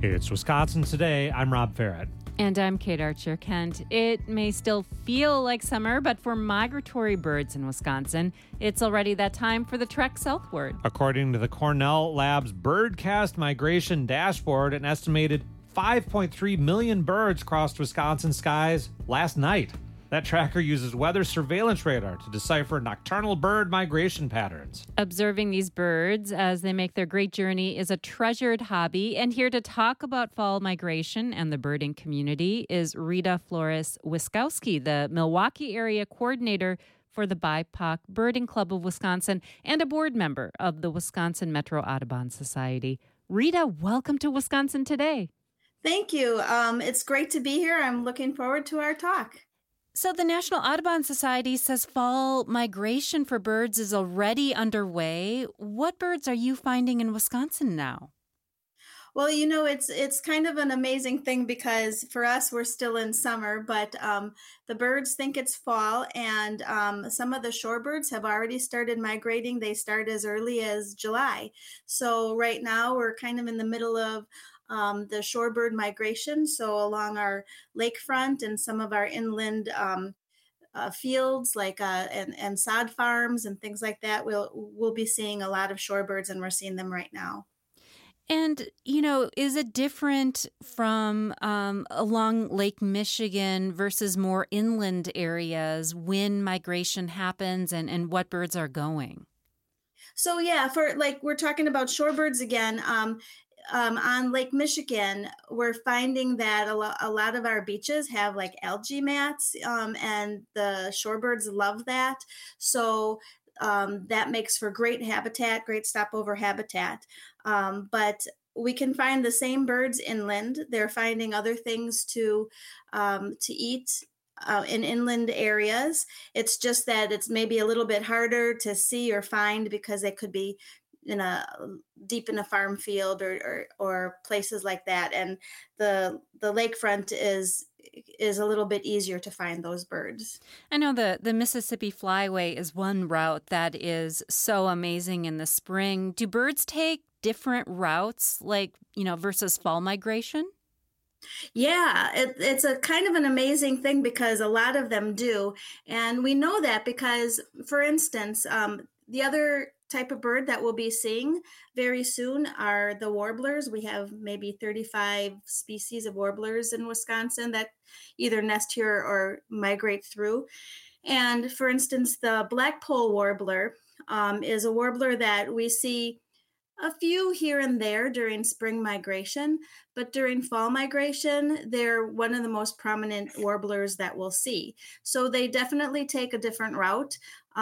It's Wisconsin Today. I'm Rob Farrett. And I'm Kate Archer-Kent. It may still feel like summer, but for migratory birds in Wisconsin, it's already that time for the trek southward. According to the Cornell Labs Birdcast Migration Dashboard, an estimated 5.3 million birds crossed Wisconsin skies last night. That tracker uses weather surveillance radar to decipher nocturnal bird migration patterns. Observing these birds as they make their great journey is a treasured hobby. And here to talk about fall migration and the birding community is Rita Flores-Wiskowski, the Milwaukee area coordinator for the BIPOC Birding Club of Wisconsin and a board member of the Wisconsin Metro Audubon Society. Rita, welcome to Wisconsin Today. Thank you. It's great to be here. I'm looking forward to our talk. So the National Audubon Society says fall migration for birds is already underway. What birds are you finding in Wisconsin now? Well, you know, it's kind of an amazing thing because for us, we're still in summer, but the birds think it's fall, and some of the shorebirds have already started migrating. They start as early as July. So right now, we're kind of in the middle of the shorebird migration. So along our lakefront and some of our inland fields, like and sod farms and things like that, we'll be seeing a lot of shorebirds, and we're seeing them right now. And, you know, is it different from along Lake Michigan versus more inland areas when migration happens and what birds are going? So, yeah, for like we're talking about shorebirds again. On Lake Michigan, we're finding that a lot of our beaches have like algae mats, and the shorebirds love that. So that makes for great habitat, great stopover habitat. But we can find the same birds inland. They're finding other things to eat in inland areas. It's just that it's maybe a little bit harder to see or find because they could be deep in a farm field or places like that, and the lakefront is a little bit easier to find those birds. I know the Mississippi Flyway is one route that is so amazing in the spring. Do birds take different routes, like, you know, versus fall migration? Yeah, it's a kind of an amazing thing because a lot of them do, and we know that because, for instance, the other type of bird that we'll be seeing very soon are the warblers. We have maybe 35 species of warblers in Wisconsin that either nest here or migrate through. And for instance, the blackpoll warbler is a warbler that we see a few here and there during spring migration, but during fall migration, they're one of the most prominent warblers that we'll see. So they definitely take a different route.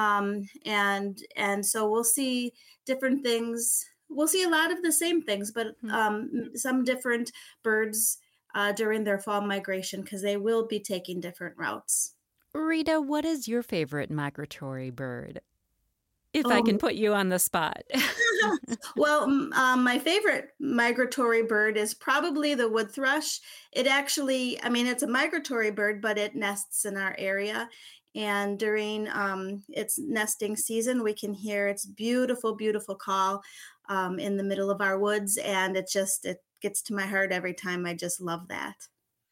And so we'll see different things. We'll see a lot of the same things, but some different birds during their fall migration because they will be taking different routes. Rita, what is your favorite migratory bird? If I can put you on the spot. Well, my favorite migratory bird is probably the wood thrush. It actually, it's a migratory bird, but it nests in our area. And during its nesting season, we can hear its beautiful, beautiful call in the middle of our woods. And it gets to my heart every time. I just love that.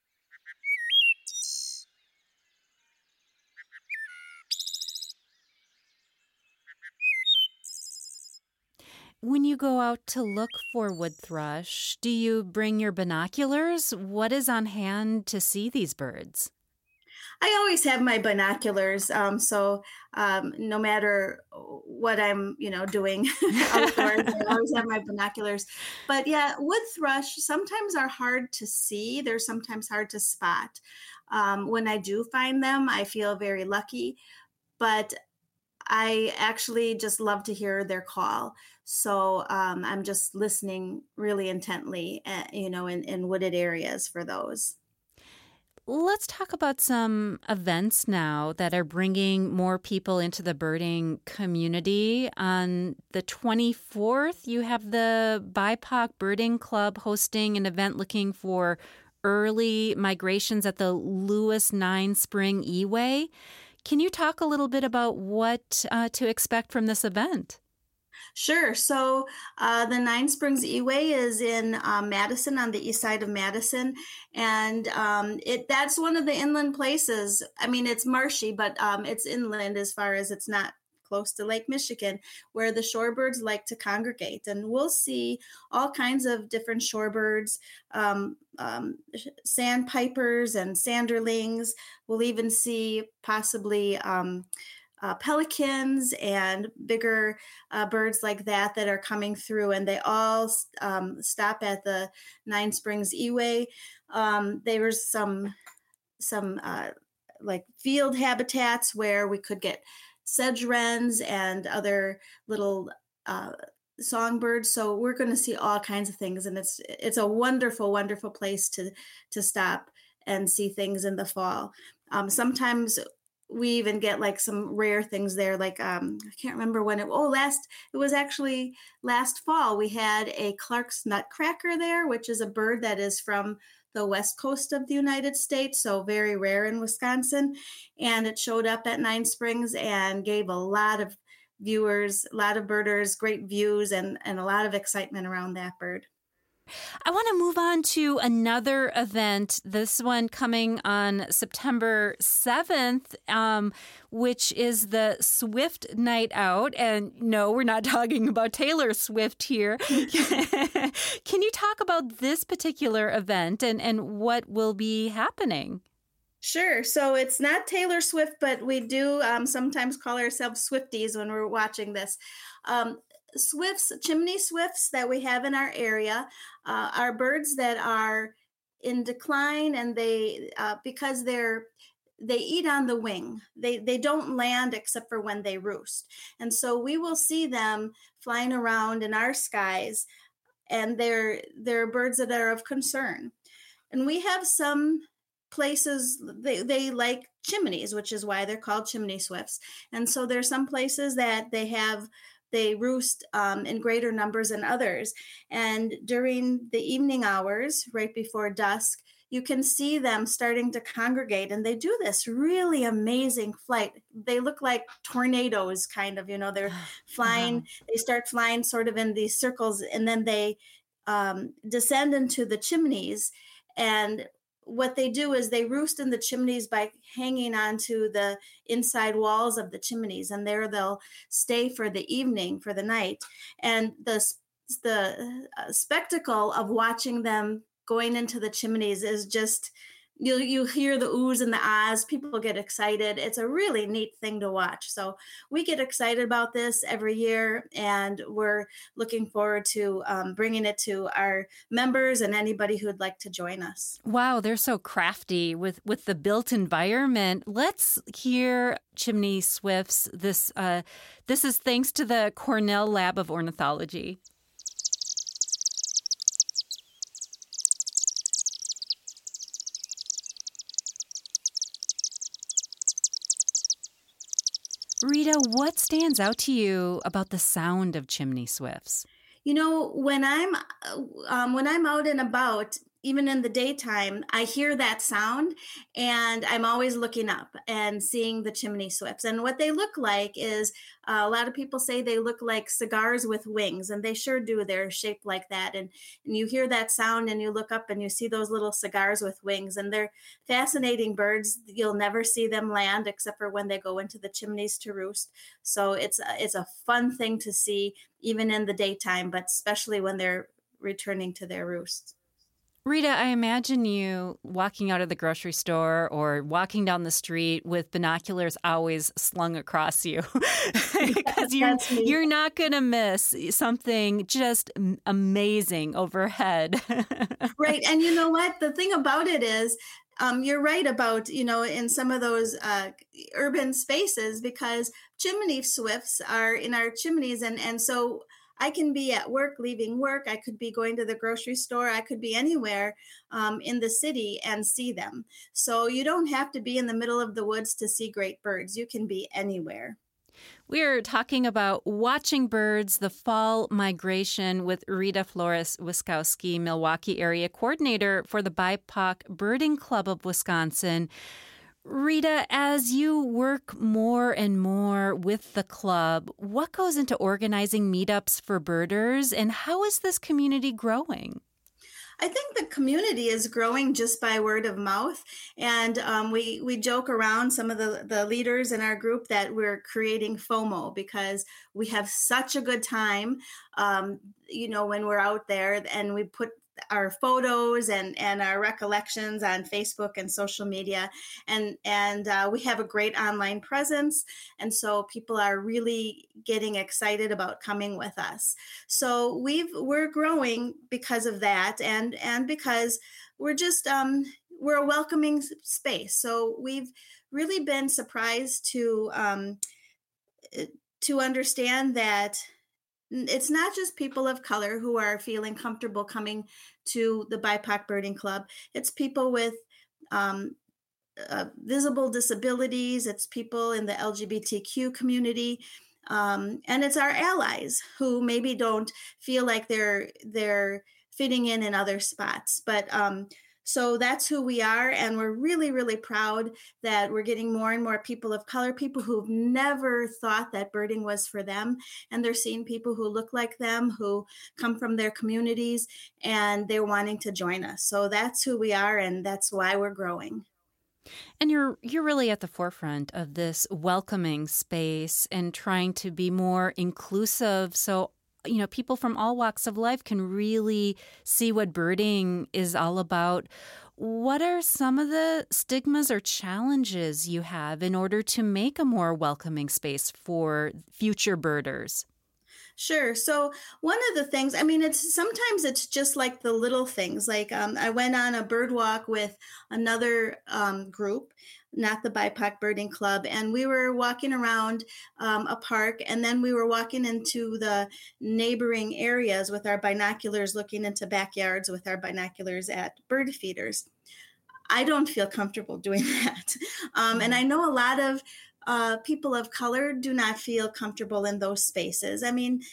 When you go out to look for wood thrush, do you bring your binoculars? What is on hand to see these birds? I always have my binoculars, so no matter what I'm, doing outdoors, I always have my binoculars. But yeah, wood thrush sometimes are hard to see. They're sometimes hard to spot. When I do find them, I feel very lucky. But I actually just love to hear their call. So I'm just listening really intently, in wooded areas for those. Let's talk about some events now that are bringing more people into the birding community. On the 24th, you have the BIPOC Birding Club hosting an event looking for early migrations at the Lewis 9 Spring Eway. Can you talk a little bit about what to expect from this event? Sure. So the Nine Springs Eway is in Madison, on the east side of Madison, and that's one of the inland places. I mean, it's marshy, but it's inland as far as it's not close to Lake Michigan, where the shorebirds like to congregate. And we'll see all kinds of different shorebirds, sandpipers and sanderlings. We'll even see possibly pelicans and bigger birds like that are coming through, and they all stop at the Nine Springs Eway. There was some like field habitats where we could get sedge wrens and other little songbirds. So we're going to see all kinds of things, and it's a wonderful, wonderful place to stop and see things in the fall. Sometimes we even get like some rare things there. Like I can't remember when it was actually last fall. We had a Clark's nutcracker there, which is a bird that is from the west coast of the United States, so very rare in Wisconsin. And it showed up at Nine Springs and gave a lot of viewers, a lot of birders, great views, and a lot of excitement around that bird. I want to move on to another event, this one coming on September 7th, which is the Swift Night Out. And no, we're not talking about Taylor Swift here. Can you talk about this particular event and what will be happening? Sure. So it's not Taylor Swift, but we do sometimes call ourselves Swifties when we're watching this. Chimney swifts that we have in our area are birds that are in decline, and they because they eat on the wing. They don't land except for when they roost, and so we will see them flying around in our skies, and they're birds that are of concern. And we have some places they like chimneys, which is why they're called chimney swifts. And so there's some places that they roost in greater numbers than others. And during the evening hours, right before dusk, you can see them starting to congregate. And they do this really amazing flight. They look like tornadoes, kind of, they're flying. Wow. They start flying sort of in these circles, and then they descend into the chimneys. And what they do is they roost in the chimneys by hanging onto the inside walls of the chimneys, and there they'll stay for the evening, for the night. And the spectacle of watching them going into the chimneys is just, you hear the oohs and the ahs. People get excited. It's a really neat thing to watch. So we get excited about this every year, and we're looking forward to bringing it to our members and anybody who would like to join us. Wow, they're so crafty with the built environment. Let's hear chimney swifts. This is thanks to the Cornell Lab of Ornithology. Rita, what stands out to you about the sound of chimney swifts? When I'm out and about, even in the daytime, I hear that sound, and I'm always looking up and seeing the chimney swifts. And what they look like is, a lot of people say they look like cigars with wings, and they sure do. They're shaped like that. And you hear that sound, and you look up, and you see those little cigars with wings. And they're fascinating birds. You'll never see them land except for when they go into the chimneys to roost. So it's a fun thing to see, even in the daytime, but especially when they're returning to their roosts. Rita, I imagine you walking out of the grocery store or walking down the street with binoculars always slung across you because you're not going to miss something just amazing overhead. Right. And you know what? The thing about it is, you're right about, in some of those urban spaces, because chimney swifts are in our chimneys. And so I can be at work, leaving work. I could be going to the grocery store. I could be anywhere in the city and see them. So you don't have to be in the middle of the woods to see great birds. You can be anywhere. We're talking about watching birds, the fall migration, with Rita Flores-Wiskowski, Milwaukee area coordinator for the BIPOC Birding Club of Wisconsin. Rita, as you work more and more with the club, what goes into organizing meetups for birders, and how is this community growing? I think the community is growing just by word of mouth. And we joke around, some of the leaders in our group, that we're creating FOMO because we have such a good time, when we're out there, and we put our photos and our recollections on Facebook and social media, and we have a great online presence, and so people are really getting excited about coming with us. So we're growing because of that, and because we're just we're a welcoming space. So we've really been surprised to understand that it's not just people of color who are feeling comfortable coming to the BIPOC Birding Club. It's people with visible disabilities. It's people in the LGBTQ community. And it's our allies who maybe don't feel like they're fitting in other spots. But so that's who we are. And we're really, really proud that we're getting more and more people of color, people who've never thought that birding was for them. And they're seeing people who look like them, who come from their communities, and they're wanting to join us. So that's who we are, and that's why we're growing. And you're really at the forefront of this welcoming space and trying to be more inclusive. So people from all walks of life can really see what birding is all about. What are some of the stigmas or challenges you have in order to make a more welcoming space for future birders? Sure. So one of the things, sometimes it's just like the little things. Like I went on a bird walk with another group, not the BIPOC Birding Club, and we were walking around a park, and then we were walking into the neighboring areas with our binoculars, looking into backyards with our binoculars at bird feeders. I don't feel comfortable doing that. And I know a lot of people of color do not feel comfortable in those spaces.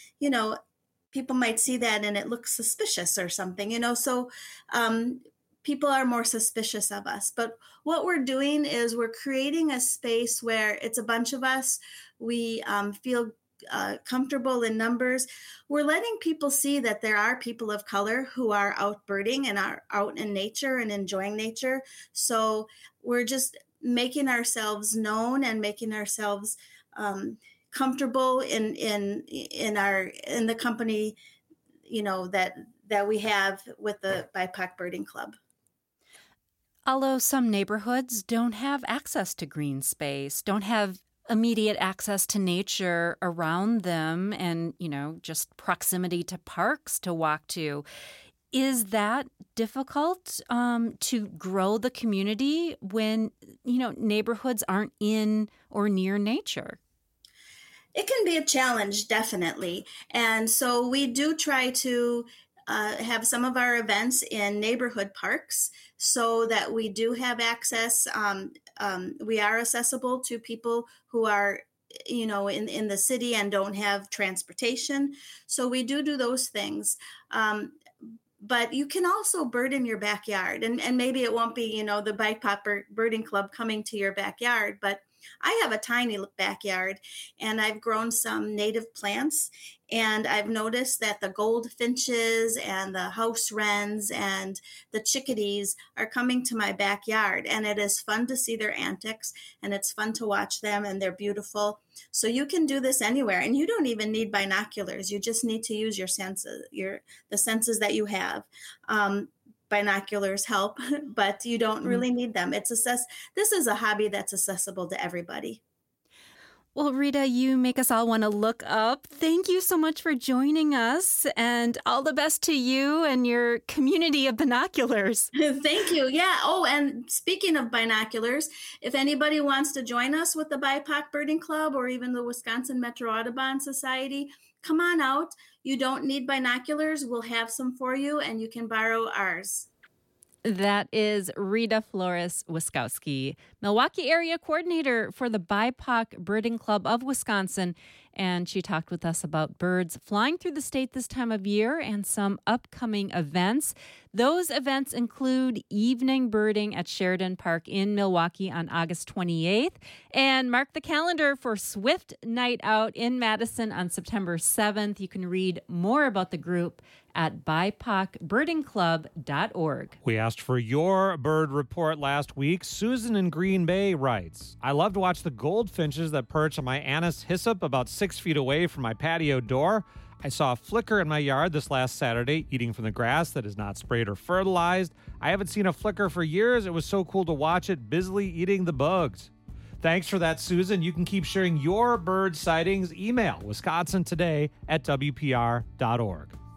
People might see that and it looks suspicious or something, so people are more suspicious of us. But what we're doing is we're creating a space where it's a bunch of us. We feel comfortable in numbers. We're letting people see that there are people of color who are out birding and are out in nature and enjoying nature. So we're just making ourselves known and making ourselves comfortable in the company, that we have with the BIPOC Birding Club. Although some neighborhoods don't have access to green space, don't have immediate access to nature around them, and just proximity to parks to walk to. Is that difficult to grow the community when, neighborhoods aren't in or near nature? It can be a challenge, definitely. And so we do try to have some of our events in neighborhood parks so that we do have access. We are accessible to people who are in the city and don't have transportation. So we do those things. But you can also bird in your backyard, and maybe it won't be, the BIPOC Birding Club coming to your backyard, but I have a tiny backyard, and I've grown some native plants, and I've noticed that the goldfinches and the house wrens and the chickadees are coming to my backyard, and it is fun to see their antics, and it's fun to watch them, and they're beautiful. So you can do this anywhere, and you don't even need binoculars. You just need to use your senses, the senses that you have. Binoculars help, but you don't really need them. This is a hobby that's accessible to everybody. Well, Rita, you make us all want to look up. Thank you so much for joining us, and all the best to you and your community of binoculars. Thank you. Yeah. Oh, and speaking of binoculars, if anybody wants to join us with the BIPOC Birding Club or even the Wisconsin Metro Audubon Society, come on out. You don't need binoculars. We'll have some for you, and you can borrow ours. That is Rita Flores Wiskowski, Milwaukee area coordinator for the BIPOC Birding Club of Wisconsin, and she talked with us about birds flying through the state this time of year and some upcoming events. Those events include evening birding at Sheridan Park in Milwaukee on August 28th, and mark the calendar for Swift Night Out in Madison on September 7th. You can read more about the group at BIPOCbirdingclub.org. We asked for your bird report last week. Susan in Green Bay writes, I love to watch the goldfinches that perch on my Anis hyssop about 6 feet away from my patio door. I saw a flicker in my yard this last Saturday eating from the grass that is not sprayed or fertilized. I haven't seen a flicker for years. It was so cool to watch it busily eating the bugs. Thanks for that, Susan. You can keep sharing your bird sightings. Email wisconsintoday@wpr.org.